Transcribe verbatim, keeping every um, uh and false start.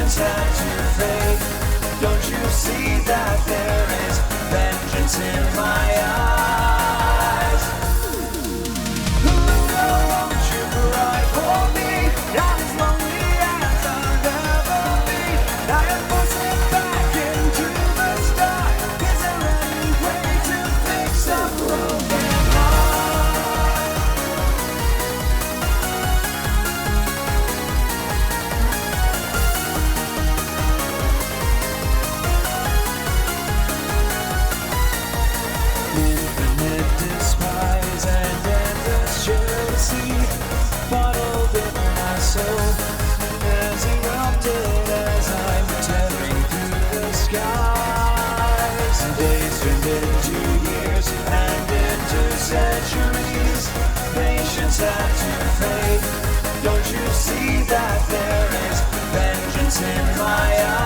Patience had to fade. Don't you see that there is vengeance in my eyes? Who won't you cry for me? I'm as lonely as I'll ever be. I am forcing back into the sky. Is there any way to fix a broken heart? Infinite despise and endless jealousy bottled in my soul as erupted as I'm tearing through the skies. Days turned into years and into centuries. Patience had to fade. Don't you see that there is vengeance in my eyes?